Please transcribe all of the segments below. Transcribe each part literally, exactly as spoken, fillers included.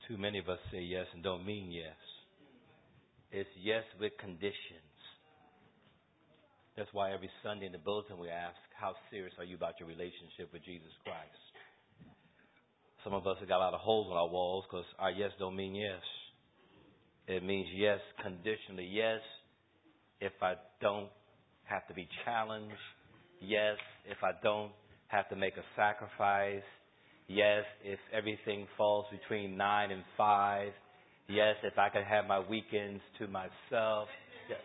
Too many of us say yes and don't mean yes. It's yes with conditions. That's why every Sunday in the bulletin we ask, how serious are you about your relationship with Jesus Christ? Some of us have got a lot of holes in our walls because our yes don't mean yes. It means yes conditionally. Yes, if I don't have to be challenged. Yes, if I don't have to make a sacrifice. Yes, if everything falls between nine and five. Yes, if I can have my weekends to myself. Yes.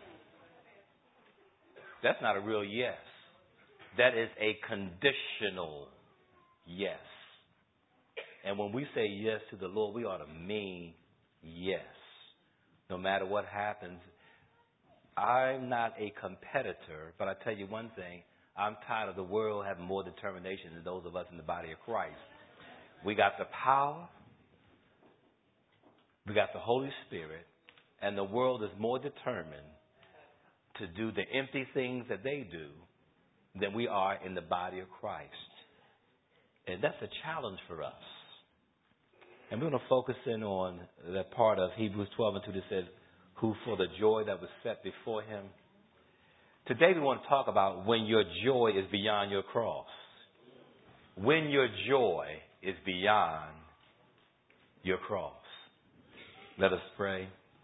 That's not a real yes. That is a conditional yes. And when we say yes to the Lord, we ought to mean yes. No matter what happens. I'm not a competitor, but I tell you one thing. I'm tired of the world having more determination than those of us in the body of Christ. We got the power. We got the Holy Spirit. And the world is more determined to do the empty things that they do than we are in the body of Christ. And that's a challenge for us. And we're going to focus in on that part of Hebrews twelve and two that says, who for the joy that was set before him. Today we want to talk about when your joy is beyond your cross. When your joy is beyond your cross. Let us pray.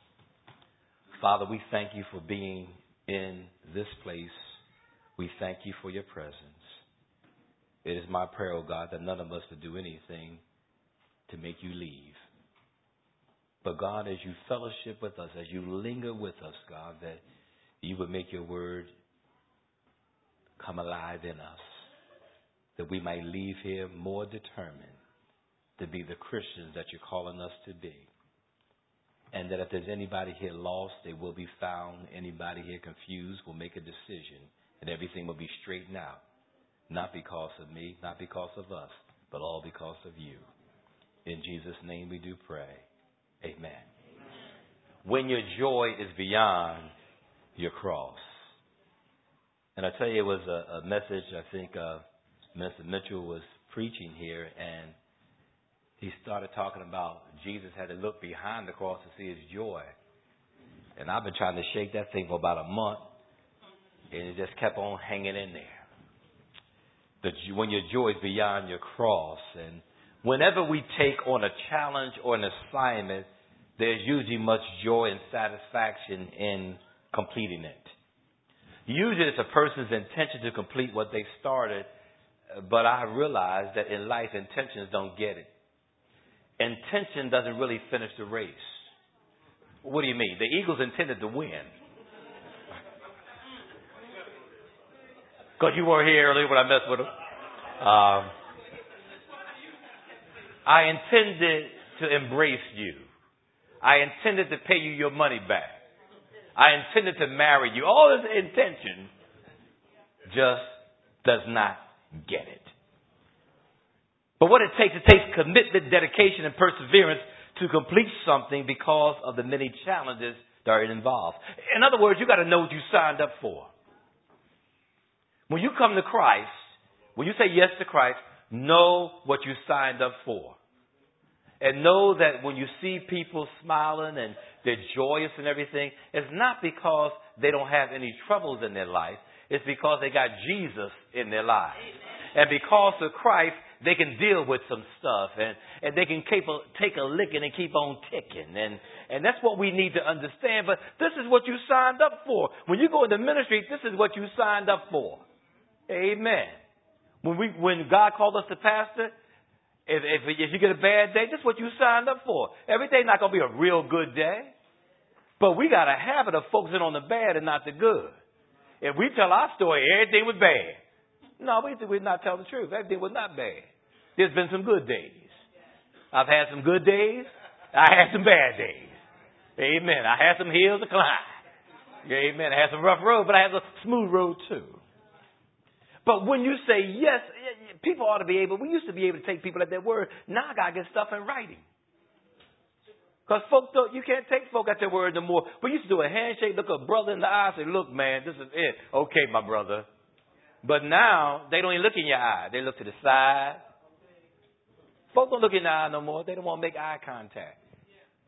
Father, we thank you for being in this place. We thank you for your presence. It is my prayer, oh God, that none of us would do anything to make you leave. But God, as you fellowship with us, as you linger with us, God, that you would make your word come alive in us, that we might leave here more determined to be the Christians that you're calling us to be. And that if there's anybody here lost, they will be found. Anybody here confused will make a decision, and everything will be straightened out. Not because of me, not because of us, but all because of you. In Jesus' name we do pray. Amen. Amen. When your joy is beyond your cross. And I tell you, it was a, a message, I think uh, Mister Mitchell was preaching here, and he started talking about Jesus had to look behind the cross to see his joy. And I've been trying to shake that thing for about a month, and it just kept on hanging in there. The, when your joy is beyond your cross. And whenever we take on a challenge or an assignment, there's usually much joy and satisfaction in completing it. Usually it's a person's intention to complete what they started, but I realize that in life, intentions don't get it. Intention doesn't really finish the race. What do you mean? The Eagles intended to win. Because you weren't here earlier when I messed with them. Um, I intended to embrace you. I intended to pay you your money back. I intended to marry you. All this intention just does not get it. But what it takes, it takes commitment, dedication, and perseverance to complete something because of the many challenges that are involved. In other words, you got to know what you signed up for. When you come to Christ, when you say yes to Christ, know what you signed up for. And know that when you see people smiling and they're joyous and everything, it's not because they don't have any troubles in their life. It's because they got Jesus in their lives. And because of Christ, they can deal with some stuff. And, and they can keep a, take a licking and keep on ticking. And, and that's what we need to understand. But this is what you signed up for. When you go into ministry, this is what you signed up for. Amen. When we, when God called us to pastor, If, if, if you get a bad day, this is what you signed up for. Every day not going to be a real good day. But we got a habit of focusing on the bad and not the good. If we tell our story, everything was bad. No, we, we're not telling the truth. Everything was not bad. There's been some good days. I've had some good days. I had some bad days. Amen. I had some hills to climb. Amen. I had some rough road, but I had a smooth road too. But when you say yes, people ought to be able, we used to be able to take people at their word. Now I got to get stuff in writing. Because folk don't, you can't take folk at their word no more. We used to do a handshake, look a brother in the eye, say, look, man, this is it. Okay, my brother. But now they don't even look in your eye. They look to the side. Folk don't look in the eye no more. They don't want to make eye contact.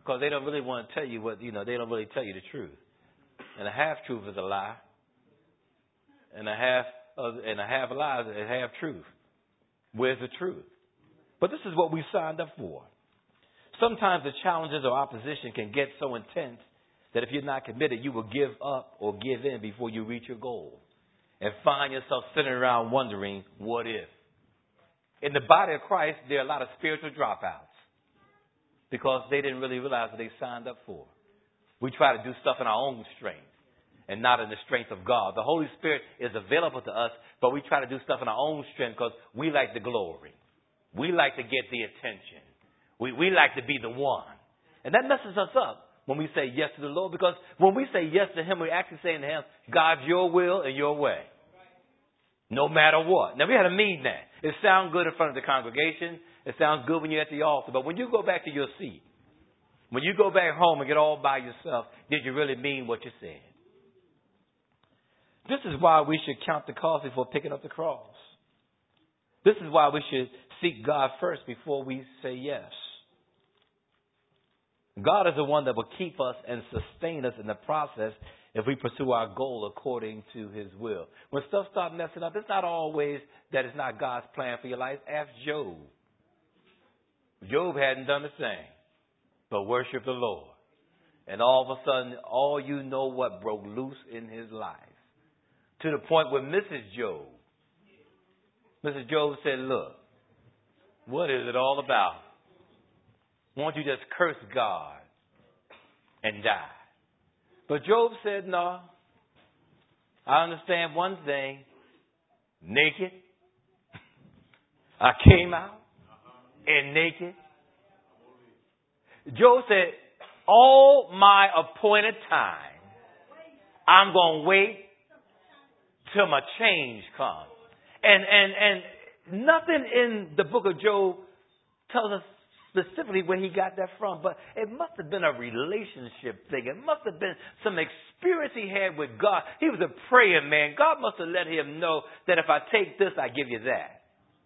Because they don't really want to tell you what, you know, they don't really tell you the truth. And a half truth is a lie. And a half of, and a half lie is a half truth. Where's the truth? But this is what we signed up for. Sometimes the challenges or opposition can get so intense that if you're not committed, you will give up or give in before you reach your goal. And find yourself sitting around wondering, what if? In the body of Christ, there are a lot of spiritual dropouts because they didn't really realize what they signed up for. We try to do stuff in our own strength and not in the strength of God. The Holy Spirit is available to us, but we try to do stuff in our own strength because we like the glory. We like to get the attention. We, we like to be the one. And that messes us up when we say yes to the Lord, because when we say yes to Him, we're actually saying to Him, God, your will and your way. No matter what. Now, we had to mean that. It sounds good in front of the congregation. It sounds good when you're at the altar. But when you go back to your seat, when you go back home and get all by yourself, did you really mean what you said? This is why we should count the cost before picking up the cross. This is why we should seek God first before we say yes. God is the one that will keep us and sustain us in the process if we pursue our goal according to His will. When stuff starts messing up, it's not always that it's not God's plan for your life. Ask Job. Job hadn't done the same, but worship the Lord. And all of a sudden, all you know what broke loose in his life. To the point where Missus Job, Missus Job said, look, what is it all about? Won't you just curse God and die? But Job said, no. I understand one thing. Naked. I came out and naked. Job said, all my appointed time, I'm going to wait till my change comes. And, and, and nothing in the book of Job tells us specifically where he got that from, but it must have been a relationship thing. It must have been some experience he had with God. He was a praying man. God must have let him know that if I take this, I give you that.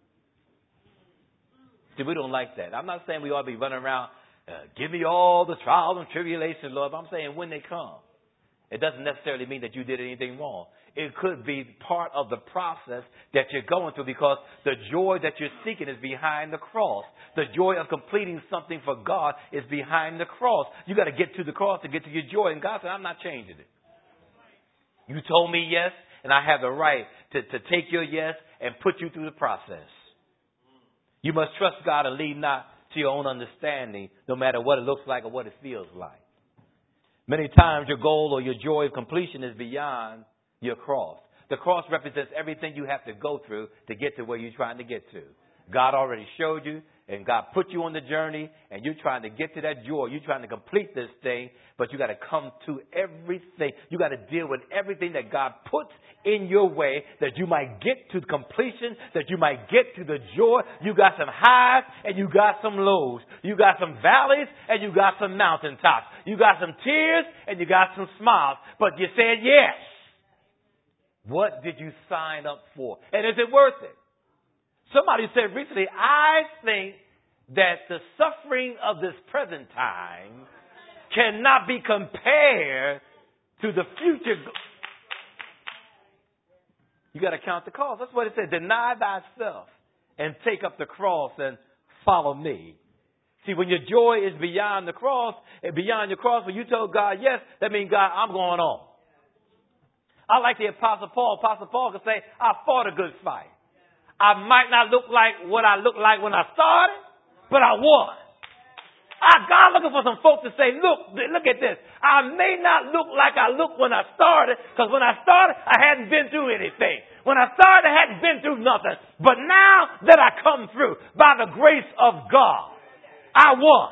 See, we don't like that. I'm not saying we ought to be running around, uh, give me all the trials and tribulations, Lord. But I'm saying when they come. It doesn't necessarily mean that you did anything wrong. It could be part of the process that you're going through because the joy that you're seeking is behind the cross. The joy of completing something for God is behind the cross. You got to get to the cross to get to your joy. And God said, I'm not changing it. You told me yes, and I have the right to, to take your yes and put you through the process. You must trust God and lean not to your own understanding, no matter what it looks like or what it feels like. Many times your goal or your joy of completion is beyond your cross. The cross represents everything you have to go through to get to where you're trying to get to. God already showed you, and God put you on the journey, and you're trying to get to that joy. You're trying to complete this thing, but you got to come to everything. You got to deal with everything that God puts in your way that you might get to completion, that you might get to the joy. You got some highs and you got some lows. You got some valleys and you got some mountaintops. You got some tears and you got some smiles. But you said yes. What did you sign up for? And is it worth it? Somebody said recently, I think that the suffering of this present time cannot be compared to the future. You got to count the cost. That's what it said. Deny thyself and take up the cross and follow me. See, when your joy is beyond the cross and beyond your cross, when you told God yes, that means, God, I'm going on. I like the Apostle Paul. Apostle Paul could say, I fought a good fight. I might not look like what I looked like when I started, but I won. I, God looking for some folks to say, look, look at this. I may not look like I looked when I started, because when I started, I hadn't been through anything. When I started, I hadn't been through nothing. But now that I come through, by the grace of God, I won.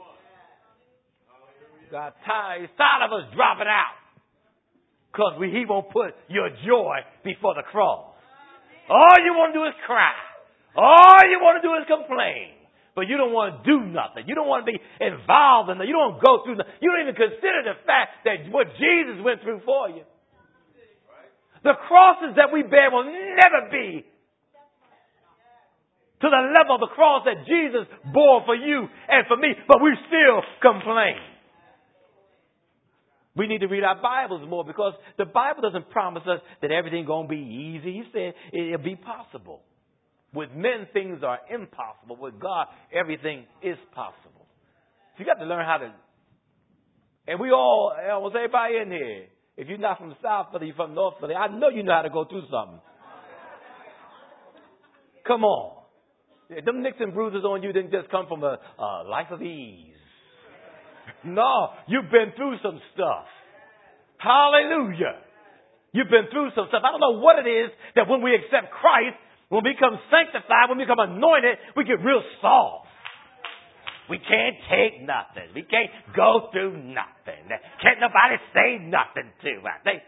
God tired, he's tired of us dropping out. Because he won't put your joy before the cross. All you want to do is cry. All you want to do is complain. But you don't want to do nothing. You don't want to be involved in it. You don't go through nothing. You don't even consider the fact that what Jesus went through for you. The crosses that we bear will never be to the level of the cross that Jesus bore for you and for me, but we still complain. We need to read our Bibles more because the Bible doesn't promise us that everything's going to be easy. He said it'll be possible. With men, things are impossible. With God, everything is possible. So you got to learn how to, and we all, almost everybody in here, if you're not from South Philly, you're from North Philly, I know you know how to go through something. Come on. Them nicks and bruises on you didn't just come from a, a life of ease. No, you've been through some stuff. Hallelujah. You've been through some stuff. I don't know what it is that when we accept Christ, when we become sanctified, when we become anointed, we get real soft. We can't take nothing. We can't go through nothing. Can't nobody say nothing to us. They...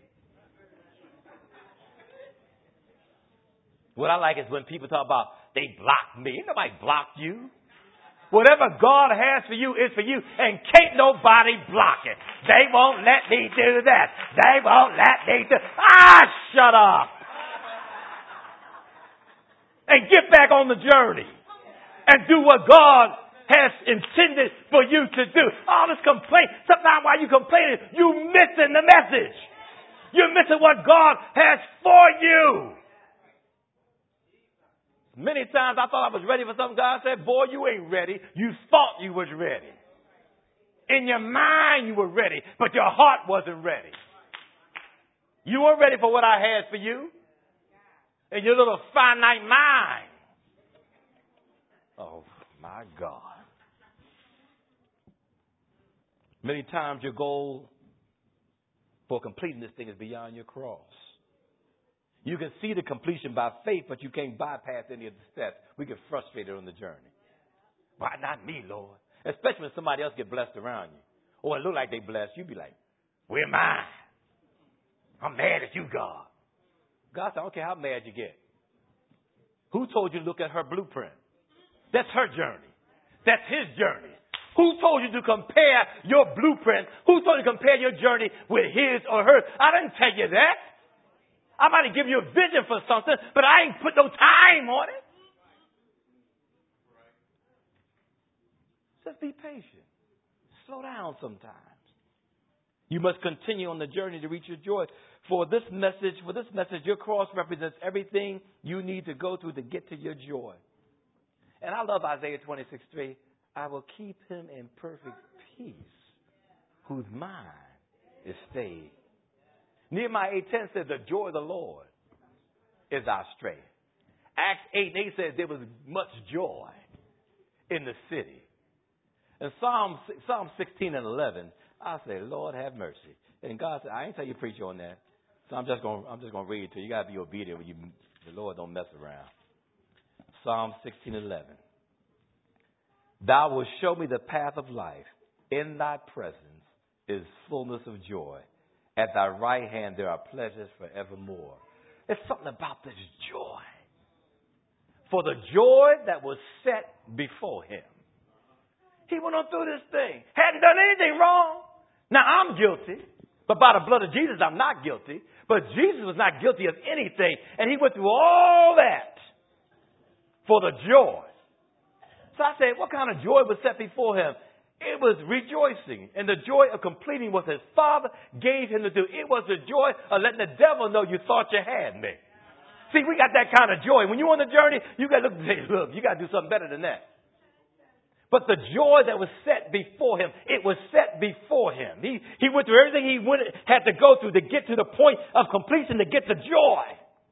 What I like is when people talk about they blocked me. Ain't nobody blocked you. Whatever God has for you is for you, and can't nobody block it. They won't let me do that. They won't let me do... Ah, shut up. And get back on the journey and do what God has intended for you to do. All this complaint, sometimes while you complaining, you missing the message. You're missing what God has for you. Many times I thought I was ready for something. God said, boy, you ain't ready. You thought you was ready. In your mind you were ready, but your heart wasn't ready. You weren't ready for what I had for you. In your little finite mind. Oh, my God. Many times your goal for completing this thing is beyond your cross. You can see the completion by faith, but you can't bypass any of the steps. We get frustrated on the journey. Why not me, Lord? Especially when somebody else get blessed around you. Or it look like they blessed. You be like, where am I? I'm mad at you, God. God said, I don't care how mad you get. Who told you to look at her blueprint? That's her journey. That's his journey. Who told you to compare your blueprint? Who told you to compare your journey with his or hers? I didn't tell you that. I might have given you a vision for something, but I ain't put no time on it. Just be patient. Slow down sometimes. You must continue on the journey to reach your joy. For this message, for this message, your cross represents everything you need to go through to get to your joy. And I love Isaiah twenty-six three. I will keep him in perfect peace, whose mind is stayed. Nehemiah eight ten says, the joy of the Lord is our strength. Acts eight eight says there was much joy in the city. And Psalm, Psalm sixteen and eleven, I say, Lord, have mercy. And God said, I ain't tell you to preach on that. So I'm just going I'm just going to read it to you. You got to be obedient when you, the Lord don't mess around. Psalm sixteen eleven. Thou wilt show me the path of life. In thy presence is fullness of joy. At thy right hand there are pleasures forevermore. There's something about this joy. For the joy that was set before him. He went on through this thing. Hadn't done anything wrong. Now I'm guilty. But by the blood of Jesus, I'm not guilty. But Jesus was not guilty of anything. And he went through all that for the joy. So I said, what kind of joy was set before him? It was rejoicing. And the joy of completing what his Father gave him to do. It was the joy of letting the devil know you thought you had me. See, we got that kind of joy. When you're on the journey, you got to look and say, look, you got to do something better than that. But the joy that was set before him, it was set before him. He, he went through everything he went, had to go through to get to the point of completion, to get the joy.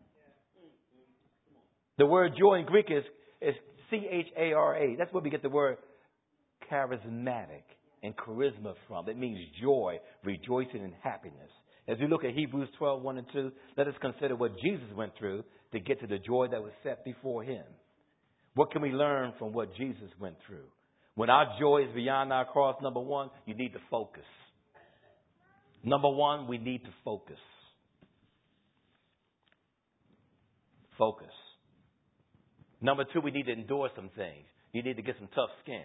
The word joy in Greek is, is C H A R A. That's where we get the word charismatic and charisma from. It means joy, rejoicing, and happiness. As we look at Hebrews twelve, one and two, let us consider what Jesus went through to get to the joy that was set before him. What can we learn from what Jesus went through? When our joy is beyond our cross, number one, you need to focus. Number one, we need to focus. Focus. Number two, we need to endure some things. You need to get some tough skin.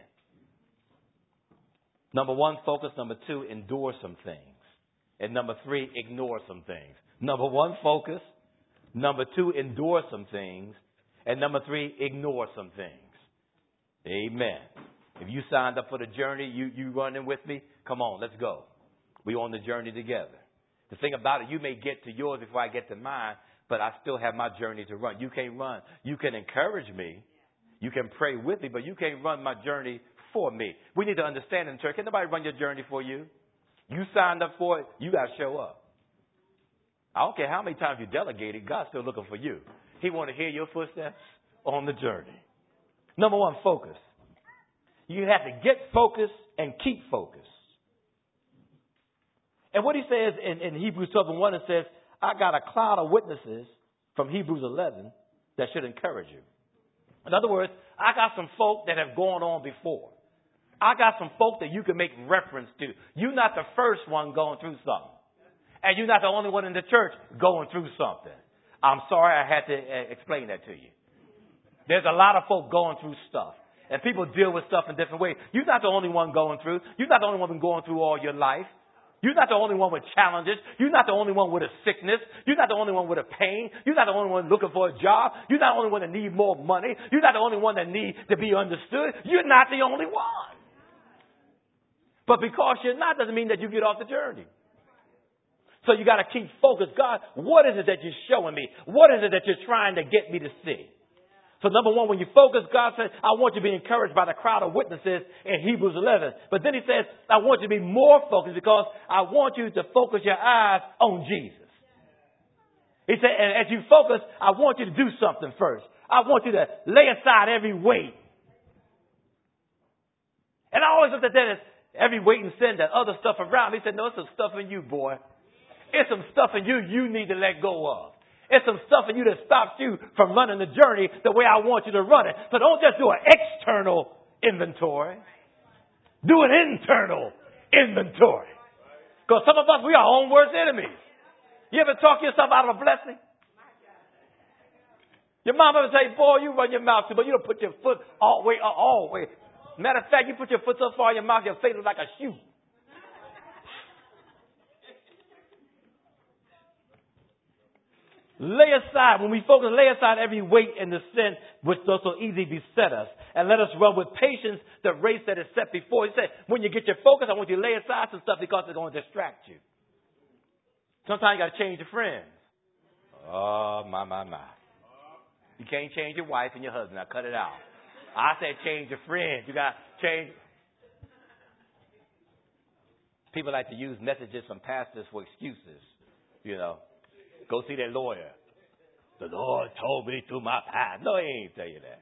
Number one, focus. Number two, endure some things. And number three, ignore some things. Number one, focus. Number two, endure some things. And number three, ignore some things. Amen. If you signed up for the journey, you, you running with me? Come on, let's go. We on the journey together. The thing about it, you may get to yours before I get to mine, but I still have my journey to run. You can't run. You can encourage me. You can pray with me, but you can't run my journey for me. We need to understand in church, can nobody run your journey for you? You signed up for it, you got to show up. I don't care how many times you delegated, God's still looking for you. He wants to hear your footsteps on the journey. Number one, focus. You have to get focused and keep focused. And what he says in, in Hebrews twelve and one, it says, I got a cloud of witnesses from Hebrews eleven that should encourage you. In other words, I got some folk that have gone on before. I got some folk that you can make reference to. You're not the first one going through something. And you're not the only one in the church going through something. I'm sorry I had to uh, explain that to you. There's a lot of folk going through stuff. And people deal with stuff in different ways. You're not the only one going through. You're not the only one going through all your life. You're not the only one with challenges. You're not the only one with a sickness. You're not the only one with a pain. You're not the only one looking for a job. You're not the only one that needs more money. You're not the only one that needs to be understood. You're not the only one. But because you're not doesn't mean that you get off the journey. So you got to keep focused. God, what is it that you're showing me? What is it that you're trying to get me to see? So number one, when you focus, God says, I want you to be encouraged by the crowd of witnesses in Hebrews eleven. But then he says, I want you to be more focused because I want you to focus your eyes on Jesus. He said, and as you focus, I want you to do something first. I want you to lay aside every weight. And I always looked at that as every weight and sin, that other stuff around. He said, no, it's some stuff in you, boy. It's some stuff in you you need to let go of. It's some stuff in you that stops you from running the journey the way I want you to run it. So don't just do an external inventory. Do an internal inventory. Because some of us, we are our own worst enemies. You ever talk yourself out of a blessing? Your mom ever say, boy, you run your mouth too, but you don't put your foot all the way, all the way. Matter of fact, you put your foot so far in your mouth, your face looks like a shoe. Lay aside, when we focus, lay aside every weight and the sin which does so easily beset us. And let us run with patience the race that is set before. He said, when you get your focus, I want you to lay aside some stuff because it's going to distract you. Sometimes you got to change your friends. Oh, my, my, my. You can't change your wife and your husband. Now cut it out. I said change your friends. You got to change. People like to use messages from pastors for excuses, you know. Go see that lawyer. The Lord told me through my past. No, he ain't tell you that.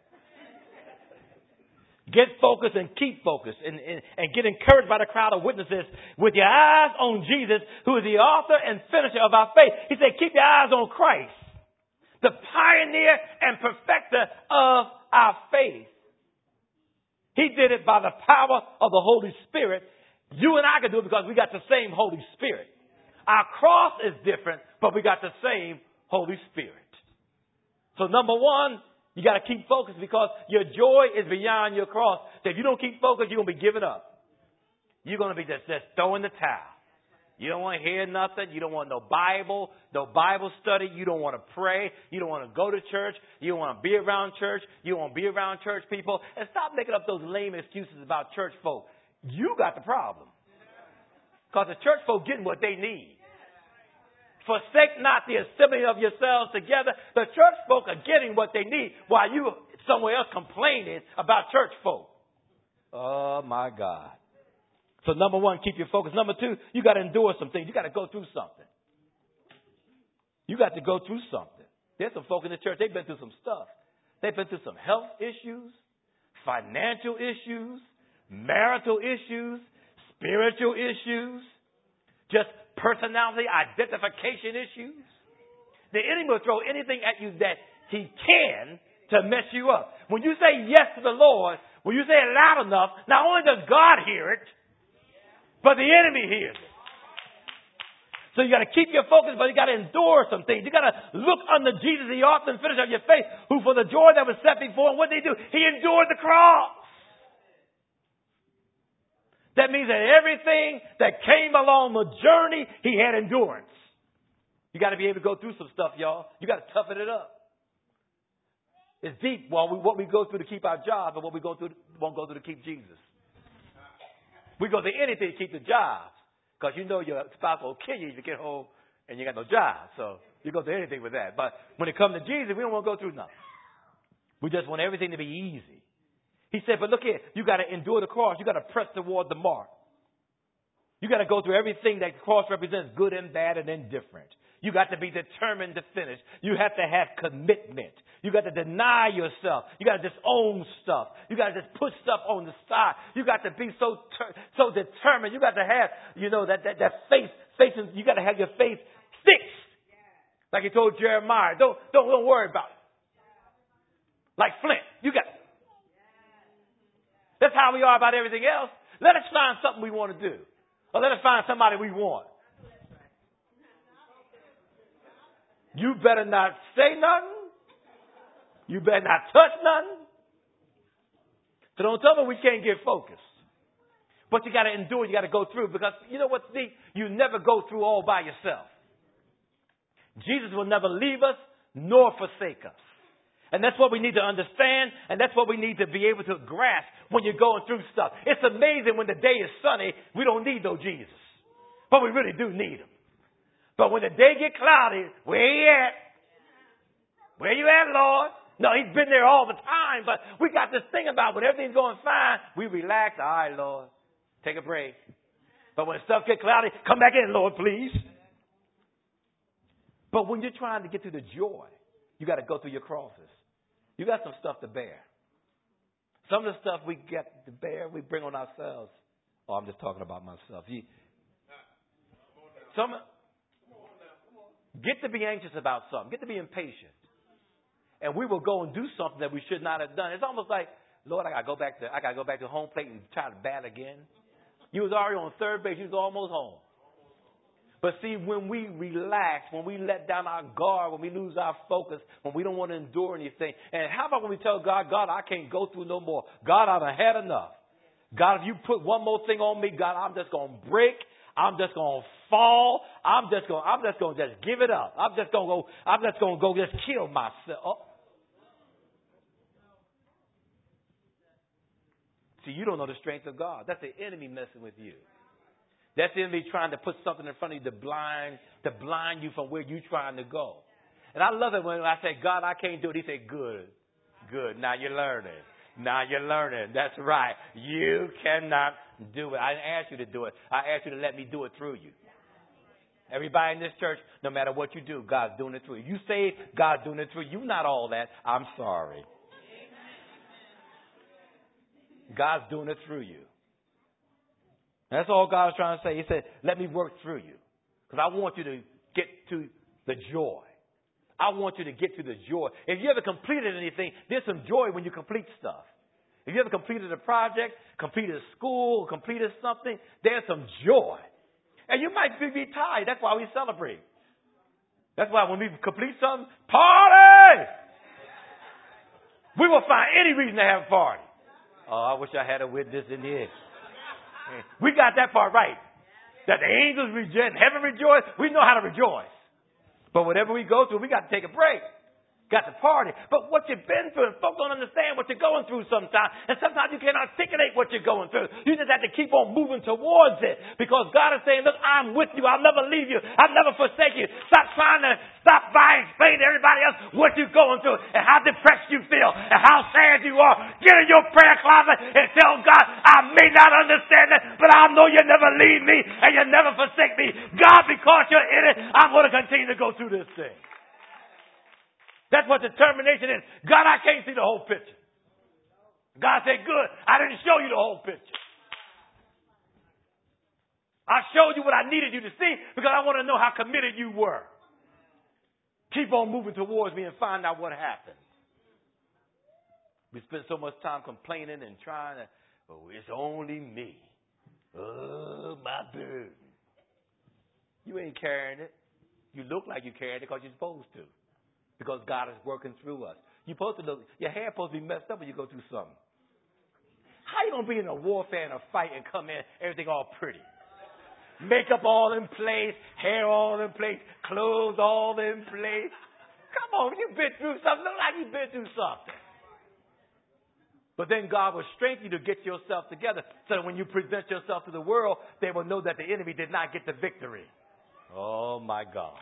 Get focused and keep focused and, and, and get encouraged by the crowd of witnesses with your eyes on Jesus, who is the author and finisher of our faith. He said, keep your eyes on Christ, the pioneer and perfecter of our faith. He did it by the power of the Holy Spirit. You and I can do it because we got the same Holy Spirit. Our cross is different, but we got the same Holy Spirit. So number one, you got to keep focused because your joy is beyond your cross. So if you don't keep focused, you're going to be giving up. You're going to be just, just throwing the towel. You don't want to hear nothing. You don't want no Bible, no Bible study. You don't want to pray. You don't want to go to church. You don't want to be around church. You don't want to be around church people. And stop making up those lame excuses about church folk. You got the problem. Because the church folk getting what they need. Forsake not the assembling of yourselves together. The church folk are getting what they need while you somewhere else complaining about church folk. Oh, my God. So number one, keep your focus. Number two, you got to endure some things. You got to go through something. You got to go through something. There's some folk in the church, they've been through some stuff. They've been through some health issues, financial issues, marital issues, spiritual issues, just personality identification issues. The enemy will throw anything at you that he can to mess you up. When you say yes to the Lord, when you say it loud enough, not only does God hear it, but the enemy hears it. So you got to keep your focus, but you got to endure some things. You got to look unto Jesus, the author and finisher of your faith, who for the joy that was set before him, what did he do? He endured the cross. That means that everything that came along the journey, he had endurance. You got to be able to go through some stuff, y'all. You got to toughen it up. It's deep while we, what we go through to keep our job and what we go through won't go through to keep Jesus. We go through anything to keep the job because you know your spouse will kill you if you get home and you got no job. So you go through anything with that. But when it comes to Jesus, we don't want to go through nothing. We just want everything to be easy. He said, but look here, you got to endure the cross. You got to press toward the mark. You got to go through everything that the cross represents, good and bad and indifferent. You got to be determined to finish. You have to have commitment. You got to deny yourself. You got to disown stuff. You got to just put stuff on the side. You got to be so ter- so determined. You got to have, you know, that that, that faith. faith in, you got to have your faith fixed. Like he told Jeremiah, don't don't don't worry about it. Like Flint, you got. That's how we are about everything else. Let us find something we want to do, or let us find somebody we want. You better not say nothing. You better not touch nothing. So don't tell me we can't get focused. But you got to endure. You got to go through because you know what's neat? You never go through all by yourself. Jesus will never leave us nor forsake us. And that's what we need to understand. And that's what we need to be able to grasp when you're going through stuff. It's amazing when the day is sunny, we don't need no Jesus. But we really do need him. But when the day get cloudy, where you at? Where you at, Lord? No, he's been there all the time. But we got this thing about when everything's going fine, we relax. All right, Lord, take a break. But when stuff get cloudy, come back in, Lord, please. But when you're trying to get to the joy, you got to go through your crosses. You got some stuff to bear. Some of the stuff we get to bear, we bring on ourselves. Oh, I'm just talking about myself. You, some, get to be anxious about something. Get to be impatient. And we will go and do something that we should not have done. It's almost like, Lord, I gotta go back to I gotta go back to home plate and try to bat again. You was already on third base, you was almost home. But see, when we relax, when we let down our guard, when we lose our focus, when we don't want to endure anything, and how about when we tell God, God, I can't go through no more. God, I've had enough. God, if you put one more thing on me, God, I'm just gonna break. I'm just gonna fall. I'm just gonna I'm just gonna just give it up. I'm just gonna go I'm just gonna go just kill myself. Oh. See, you don't know the strength of God. That's the enemy messing with you. That's the enemy trying to put something in front of you to blind, to blind you from where you're trying to go. And I love it when I say, God, I can't do it. He said, good, good. Now you're learning. Now you're learning. That's right. You cannot do it. I didn't ask you to do it. I asked you to let me do it through you. Everybody in this church, no matter what you do, God's doing it through you. You say God's doing it through you. Not all that. I'm sorry. God's doing it through you. That's all God was trying to say. He said, let me work through you. Because I want you to get to the joy. I want you to get to the joy. If you ever completed anything, there's some joy when you complete stuff. If you ever completed a project, completed a school, completed something, there's some joy. And you might be tired. That's why we celebrate. That's why when we complete something, party! We will find any reason to have a party. Oh, I wish I had a witness in here. We got that part right. That the angels rejoice, heaven rejoice. We know how to rejoice. But whatever we go through, we got to take a break. Got to party. But what you've been through, folks don't understand what you're going through sometimes. And sometimes you can't articulate what you're going through. You just have to keep on moving towards it. Because God is saying, look, I'm with you. I'll never leave you. I'll never forsake you. Stop trying to stop by and explain to everybody else what you're going through and how depressed you feel and how sad you are. Get in your prayer closet and tell God, I may not understand it, but I know you never leave me and you never forsake me. God, because you're in it, I'm going to continue to go through this thing. That's what determination is. God, I can't see the whole picture. God said, good. I didn't show you the whole picture. I showed you what I needed you to see because I want to know how committed you were. Keep on moving towards me and find out what happened. We spend so much time complaining and trying to, oh, it's only me. Oh, my burden. You ain't carrying it. You look like you're carrying it because you're supposed to. Because God is working through us. You're supposed to look, your hair supposed to be messed up when you go through something. How you going to be in a warfare and a fight and come in, everything all pretty? Makeup all in place, hair all in place, clothes all in place. Come on, you've been through something. Look like you've been through something. But then God will strengthen you to get yourself together so that when you present yourself to the world, they will know that the enemy did not get the victory. Oh, my God.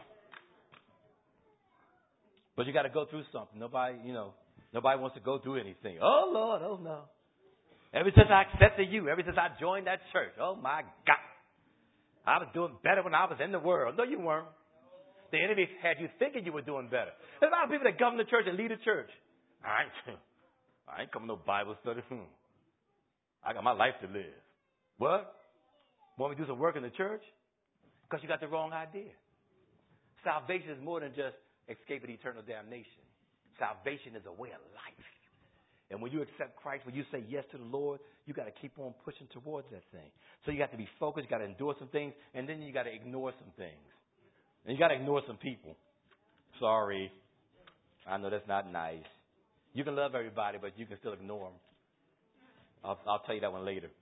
But you got to go through something. Nobody, you know, nobody wants to go through anything. Oh, Lord, oh, no. Ever since I accepted you, ever since I joined that church, oh, my God. I was doing better when I was in the world. No, you weren't. The enemy had you thinking you were doing better. There's a lot of people that come to church and lead a church. I ain't, I ain't coming to no Bible study. Hmm. I got my life to live. What? Want me to do some work in the church? Because you got the wrong idea. Salvation is more than just escaping eternal damnation. Salvation is a way of life. And when you accept Christ, when you say yes to the Lord, you got to keep on pushing towards that thing. So you got to be focused, you got to endure some things, and then you got to ignore some things. And you got to ignore some people. Sorry. I know that's not nice. You can love everybody, but you can still ignore them. I'll, I'll tell you that one later.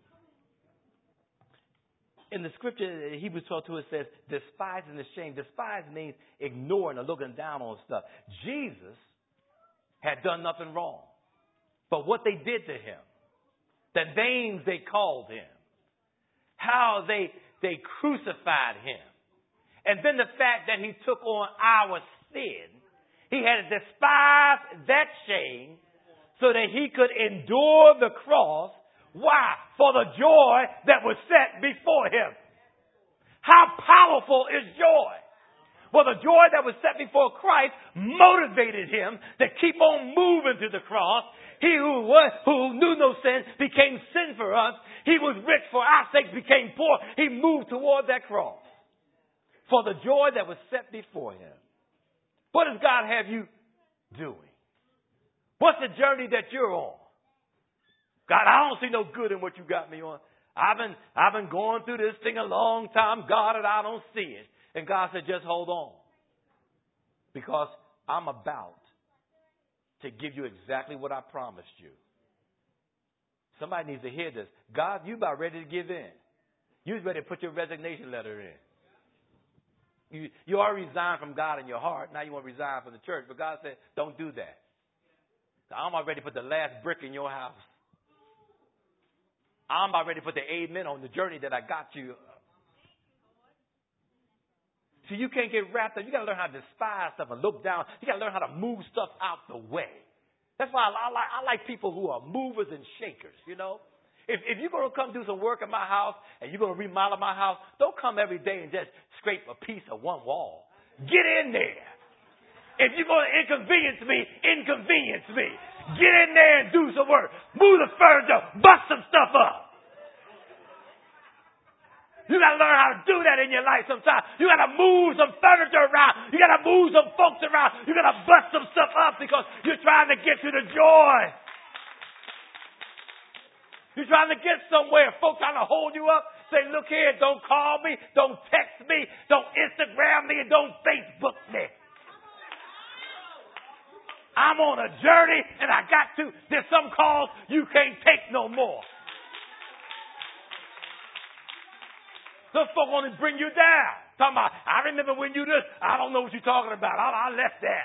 In the scripture, Hebrews twelve two, it says, despise and shame. Despise means ignoring or looking down on stuff. Jesus had done nothing wrong. But what they did to him, the names they called him, how they, they crucified him, and then the fact that he took on our sin, he had to despise that shame so that he could endure the cross. Why? For the joy that was set before him. How powerful is joy? Well, the joy that was set before Christ motivated him to keep on moving to the cross. He who was, who knew no sin became sin for us. He was rich for our sakes, became poor. He moved toward that cross for the joy that was set before him. What does God have you doing? What's the journey that you're on? God, I don't see no good in what you got me on. I've been, I've been going through this thing a long time, God, and I don't see it. And God said, just hold on. Because I'm about to give you exactly what I promised you. Somebody needs to hear this. God, you about ready to give in. You was ready to put your resignation letter in. You, you already resigned from God in your heart. Now you want to resign from the church. But God said, don't do that. I'm about ready to put the last brick in your house. I'm about ready to put the amen on the journey that I got you. See, you can't get wrapped up. You got to learn how to despise stuff and look down. You got to learn how to move stuff out the way. That's why I, I, like, I like people who are movers and shakers, you know. If, if you're going to come do some work in my house and you're going to remodel my house, don't come every day and just scrape a piece of one wall. Get in there. If you're going to inconvenience me, inconvenience me. Get in there and do some work. Move the furniture. Bust some stuff up. You got to learn how to do that in your life sometimes. You got to move some furniture around. You got to move some folks around. You got to bust some stuff up because you're trying to get to the joy. You're trying to get somewhere. Folks trying to hold you up. Say, look here, don't call me. Don't text me. Don't Instagram me. And don't Facebook me. I'm on a journey and I got to. There's some calls you can't take no more. Some folk want to bring you down. Talking about, I remember when you this. I don't know what you're talking about. I, I left that.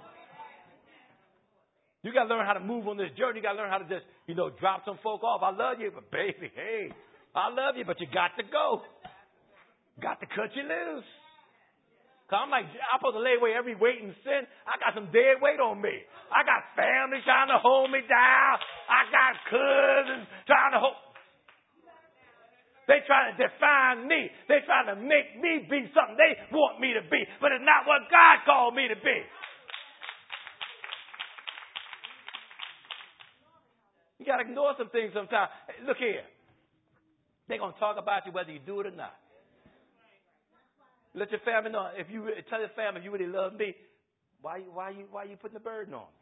You got to learn how to move on this journey. You got to learn how to just, you know, drop some folk off. I love you, but baby, hey, I love you, but you got to go. Got to cut you loose. Cause I'm like, I'm supposed to lay away every weight and sin. I got some dead weight on me. I got family trying to hold me down. I got cousins trying to hold. They trying to define me. They trying to make me be something they want me to be. But it's not what God called me to be. You got to ignore some things sometimes. Hey, look here. They're going to talk about you whether you do it or not. Let your family know. If you tell your family if you really love me, why you why you why you putting the burden on me?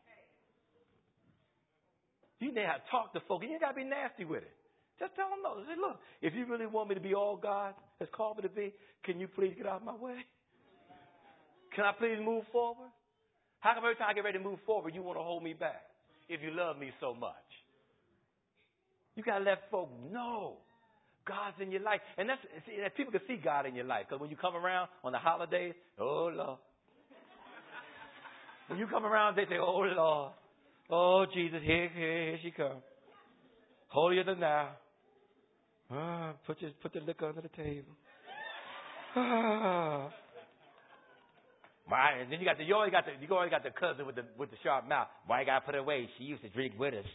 You need to talk to folks. You ain't got to be nasty with it. Just tell them no. Say, look, if you really want me to be all God has called me to be, can you please get out of my way? Can I please move forward? How come every time I get ready to move forward, you want to hold me back? If you love me so much, you got to let folk know. God's in your life. And that's see, people can see God in your life. Because when you come around on the holidays, oh, Lord. When you come around, they say, oh, Lord. Oh, Jesus, here, here, here she comes. Holier than thou. Ah, put, your, put the liquor under the table. Ah. Why? And then you got the you always got the you always got the cousin with the with the sharp mouth. Why you gotta put it away? She used to drink with us.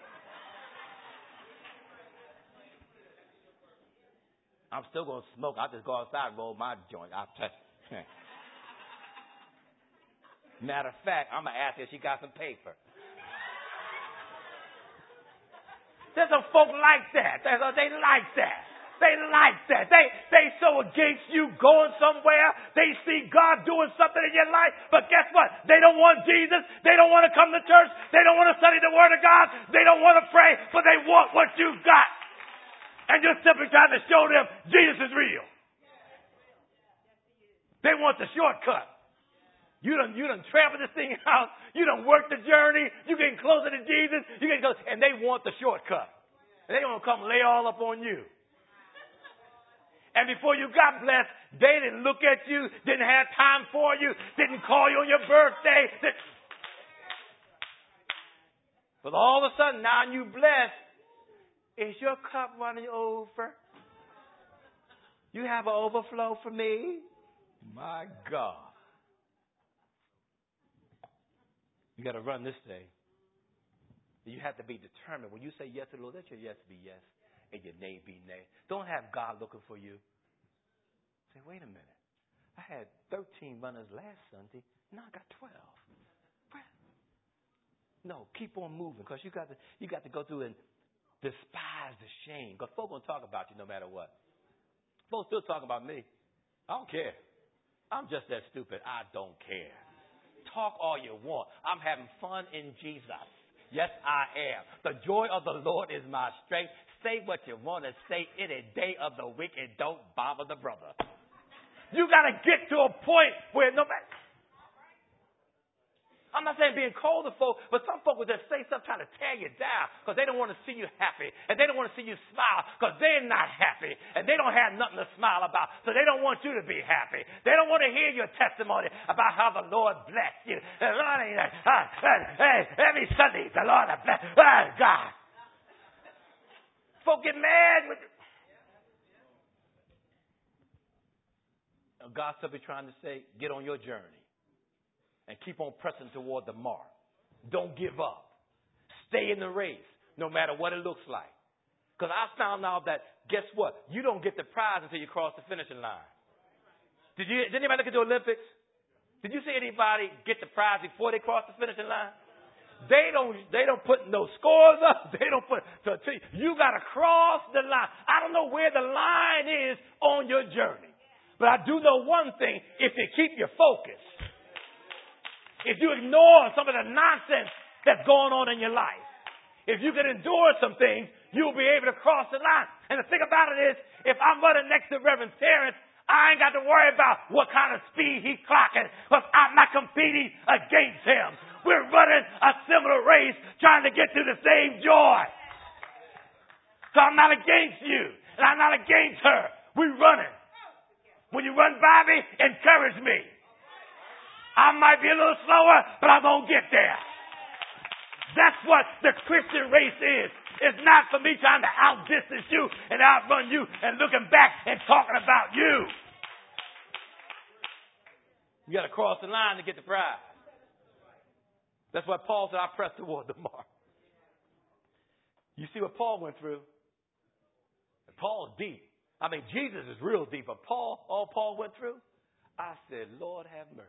I'm still gonna smoke. I'll just go outside and roll my joint. I'll touch. Matter of fact, I'm gonna ask her if she got some paper. There's some folk like that. There's a, they like that. They like that. They they so against you going somewhere. They see God doing something in your life. But guess what? They don't want Jesus. They don't want to come to church. They don't want to study the Word of God. They don't want to pray. But they want what you got. And you're simply trying to show them Jesus is real. They want the shortcut. You done, you done traveled this thing out. You done worked the journey. You getting closer to Jesus. You getting closer. And they want the shortcut. And they want to come lay all up on you. And before you got blessed, they didn't look at you, didn't have time for you, didn't call you on your birthday. But all of a sudden, now you blessed. Is your cup running over? You have an overflow for me? My God. You got to run this thing. You have to be determined. When you say yes to the Lord, let your yes be yes and your nay be nay. Don't have God looking for you. Say, wait a minute. I had thirteen runners last Sunday. Now I got twelve. No, keep on moving because you got to you got to go through and despise the shame. Because folks gonna talk about you no matter what. Folks still talking about me. I don't care. I'm just that stupid. I don't care. Talk all you want. I'm having fun in Jesus. Yes, I am. The joy of the Lord is my strength. Say what you want to say any day of the week and don't bother the brother. You got to get to a point where no matter. I'm not saying being cold to folk, but some folk will just say stuff trying to tear you down because they don't want to see you happy and they don't want to see you smile because they're not happy and they don't have nothing to smile about, so they don't want you to be happy. They don't want to hear your testimony about how the Lord blessed you. The Lord, uh, uh, hey, every Sunday, the Lord bless. Oh, God. Folk get mad with. God simply trying to say, get on your journey. And keep on pressing toward the mark. Don't give up. Stay in the race, no matter what it looks like. Because I found out that, guess what? You don't get the prize until you cross the finishing line. Did you? Did anybody look at the Olympics? Did you see anybody get the prize before they cross the finishing line? They don't. They don't put no scores up. They don't put. So you got to cross the line. I don't know where the line is on your journey, but I do know one thing: if you keep your focus. If you ignore some of the nonsense that's going on in your life, if you can endure some things, you'll be able to cross the line. And the thing about it is, if I'm running next to Reverend Terrence, I ain't got to worry about what kind of speed he's clocking because I'm not competing against him. We're running a similar race trying to get to the same joy. So I'm not against you, and I'm not against her. We're running. When you run by me, encourage me. I might be a little slower, but I'm going to get there. That's what the Christian race is. It's not for me trying to outdistance you and outrun you and looking back and talking about you. You got to cross the line to get the prize. That's why Paul said, I press toward the mark. You see what Paul went through? Paul's deep. I mean, Jesus is real deep, but Paul, all Paul went through, I said, Lord have mercy.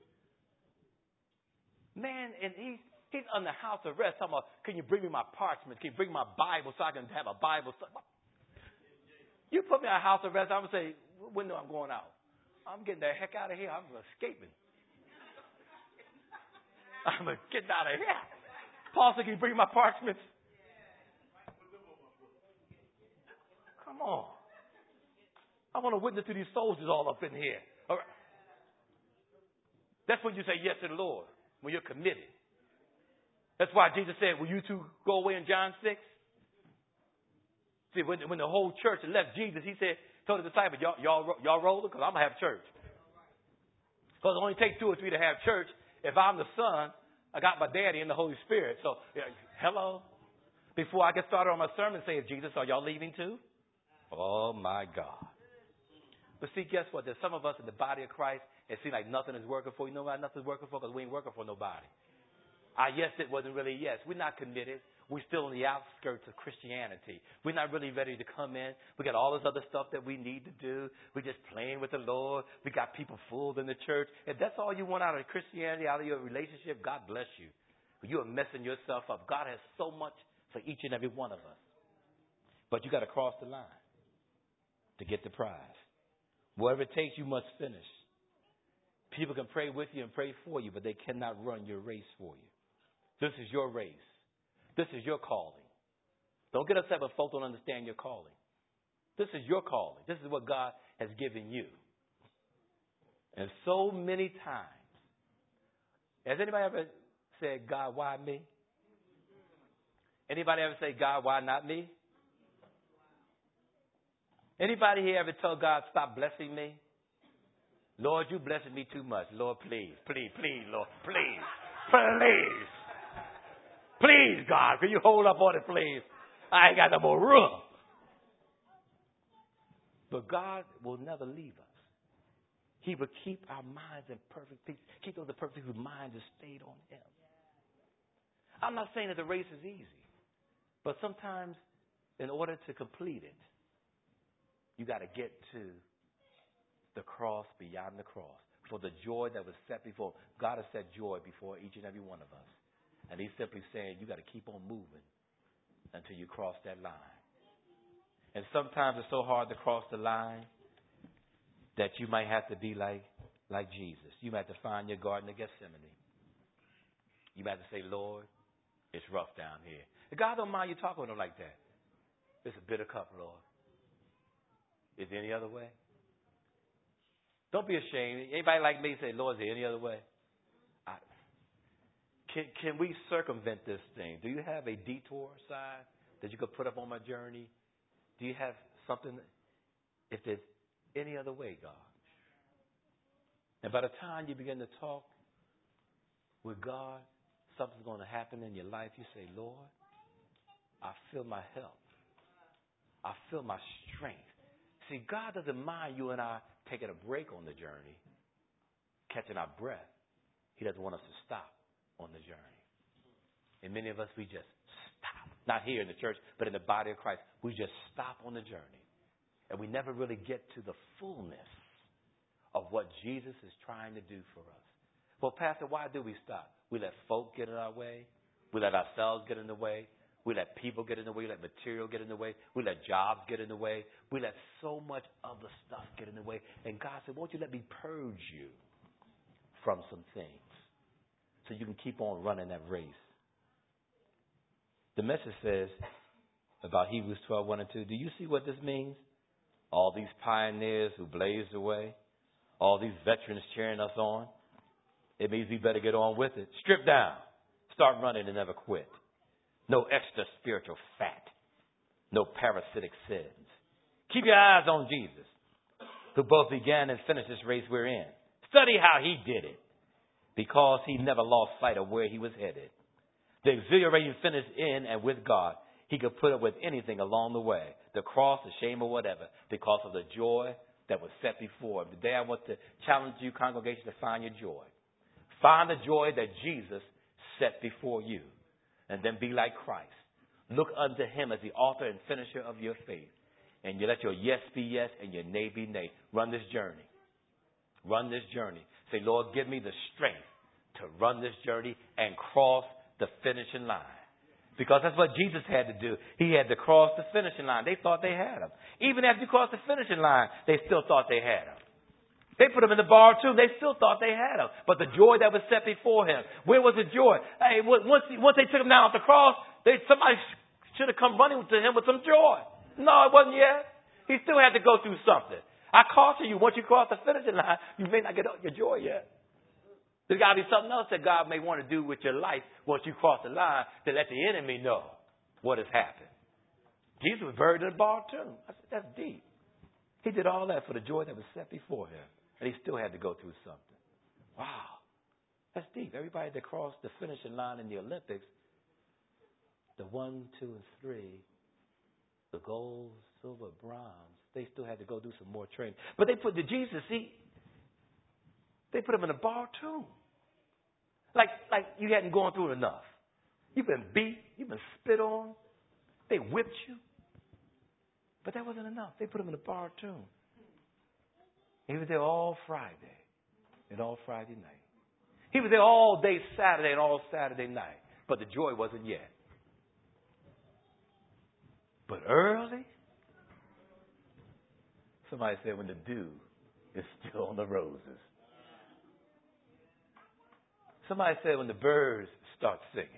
Man, and he's, he's on the house arrest talking about, can you bring me my parchments? Can you bring my Bible so I can have a Bible study? You put me on house arrest, I'm going to say, when do I'm going out? I'm getting the heck out of here. I'm escaping. I'm getting out of here. Paul said, can you bring my parchments? Come on. I want to witness to these soldiers all up in here. All right. That's when you say yes to the Lord. When you're committed. That's why Jesus said, will you two go away in John six? See, when, when the whole church left Jesus, he said, told the disciples, y'all, y'all, y'all rolling? Because I'm going to have church. Because it only takes two or three to have church. If I'm the Son, I got my daddy and the Holy Spirit. So, yeah, hello. Before I get started on my sermon, say, Jesus, are y'all leaving too? Oh, my God. But see, guess what? There's some of us in the body of Christ, it seems like nothing is working for you. You know why nothing's working for? Because we ain't working for nobody. Our yes, it wasn't really yes. We're not committed. We're still on the outskirts of Christianity. We're not really ready to come in. We got all this other stuff that we need to do. We're just playing with the Lord. We got people fooled in the church. If that's all you want out of Christianity, out of your relationship, God bless you. But you are messing yourself up. God has so much for each and every one of us. But you got to cross the line to get the prize. Whatever it takes, you must finish. People can pray with you and pray for you, but they cannot run your race for you. This is your race. This is your calling. Don't get upset when folks don't understand your calling. This is your calling. This is what God has given you. And so many times, has anybody ever said, God, why me? Anybody ever say, God, why not me? Anybody here ever told God, stop blessing me? Lord, you blessing me too much. Lord, please, please, please, Lord, please, please. Please, God, can you hold up on it, please? I ain't got no more room. But God will never leave us. He will keep our minds in perfect peace. Keep those in perfect peace whose minds are stayed on Him. I'm not saying that the race is easy. But sometimes, in order to complete it, you got to get to the cross, beyond the cross. For the joy that was set before. God has set joy before each and every one of us. And He's simply saying, you got to keep on moving until you cross that line. And sometimes it's so hard to cross the line that you might have to be like, like Jesus. You might have to find your Garden of Gethsemane. You might have to say, Lord, it's rough down here. And God don't mind you talking to Him like that. It's a bitter cup, Lord. Is there any other way? Don't be ashamed. Anybody like me say, Lord, is there any other way? I, can, can we circumvent this thing? Do you have a detour sign that you could put up on my journey? Do you have something, if there's any other way, God? And by the time you begin to talk with God, something's going to happen in your life. You say, Lord, I feel my help. I feel my strength. See, God doesn't mind you and I taking a break on the journey, catching our breath. He doesn't want us to stop on the journey. And many of us, we just stop. Not here in the church, but in the body of Christ. We just stop on the journey. And we never really get to the fullness of what Jesus is trying to do for us. Well, Pastor, why do we stop? We let folk get in our way. We let ourselves get in the way. We let people get in the way. We let material get in the way. We let jobs get in the way. We let so much other stuff get in the way. And God said, won't you let me purge you from some things so you can keep on running that race? The message says about Hebrews twelve, one and two. Do you see what this means? All these pioneers who blazed the way, all these veterans cheering us on. It means we better get on with it. Strip down. Start running and never quit. No extra spiritual fat. No parasitic sins. Keep your eyes on Jesus, who both began and finished this race we're in. Study how He did it, because He never lost sight of where He was headed. The exhilarating finish in and with God, He could put up with anything along the way, the cross, the shame, or whatever, because of the joy that was set before Him. Today I want to challenge you, congregation, to find your joy. Find the joy that Jesus set before you. And then be like Christ. Look unto Him as the author and finisher of your faith. And you let your yes be yes and your nay be nay. Run this journey. Run this journey. Say, Lord, give me the strength to run this journey and cross the finishing line. Because that's what Jesus had to do. He had to cross the finishing line. They thought they had Him. Even after you crossed the finishing line, they still thought they had Him. They put Him in the bar too. They still thought they had Him. But the joy that was set before Him. Where was the joy? Hey, once, once they took Him down off the cross, they, somebody should have come running to Him with some joy. No, it wasn't yet. He still had to go through something. I caution you, once you cross the finishing line, you may not get your joy yet. There's got to be something else that God may want to do with your life once you cross the line to let the enemy know what has happened. Jesus was buried in a bar too. I said, that's deep. He did all that for the joy that was set before Him. And He still had to go through something. Wow. That's deep. Everybody that crossed the finishing line in the Olympics, the one, two, and three, the gold, silver, bronze, they still had to go do some more training. But they put the Jesus, see, they put him in a bar tomb. Like, like you hadn't gone through it enough. You've been beat. You've been spit on. They whipped you. But that wasn't enough. They put him in a bar tomb. He was there all Friday and all Friday night. He was there all day Saturday and all Saturday night. But the joy wasn't yet. But early, somebody said when the dew is still on the roses. Somebody said when the birds start singing.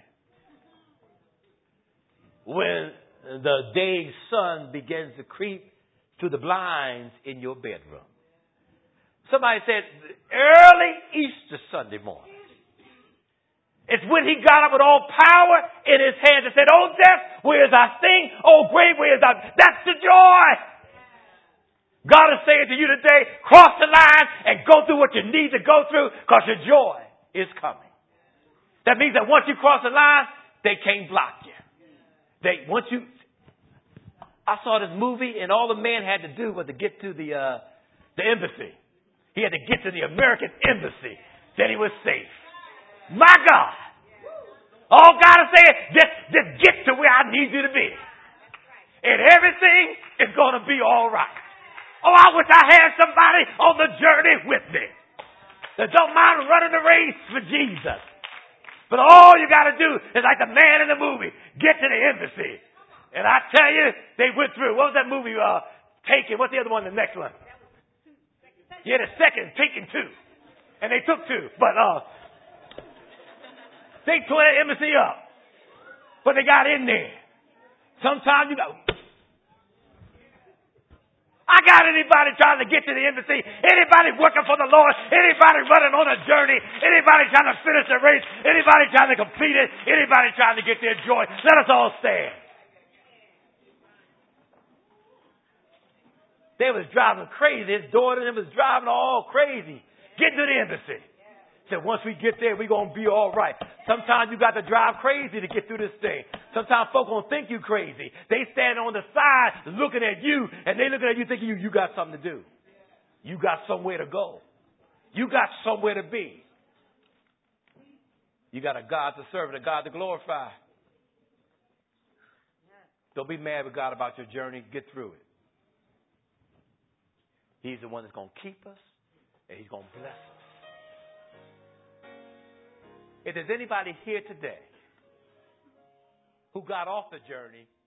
When the day's sun begins to creep through the blinds in your bedroom. Somebody said early Easter Sunday morning. It's when he got up with all power in his hands and said, "Oh, death, where is thy sting? Oh, grave, where is thy..." That's the joy. God is saying to you today, cross the line and go through what you need to go through because your joy is coming. That means that once you cross the line, they can't block you. They once you, I saw this movie and all the man had to do was to get to the uh, the embassy. He had to get to the American embassy. Then he was safe. My God! All God is saying, just just get to where I need you to be, and everything is going to be all right. Oh, I wish I had somebody on the journey with me that don't mind running the race for Jesus. But all you got to do is like the man in the movie, get to the embassy. And I tell you, they went through. What was that movie? Uh, Taken. What's the other one? The next one? Yeah, the second, Taken two. And they took two. But uh, they tore that embassy up. But they got in there. Sometimes you got... I got anybody trying to get to the embassy, anybody working for the Lord, anybody running on a journey, anybody trying to finish a race, anybody trying to complete it, anybody trying to get their joy. Let us all stand. They was driving crazy. His daughter and him was driving all crazy. Get to the embassy. Said once we get there, we're going to be all right. Sometimes you got to drive crazy to get through this thing. Sometimes folk going to think you crazy. They stand on the side looking at you, and they looking at you thinking you, you got something to do. You got somewhere to go. You got somewhere to be. You got a God to serve and a God to glorify. Don't be mad with God about your journey. Get through it. He's the one that's going to keep us, and he's going to bless us. If there's anybody here today who got off the journey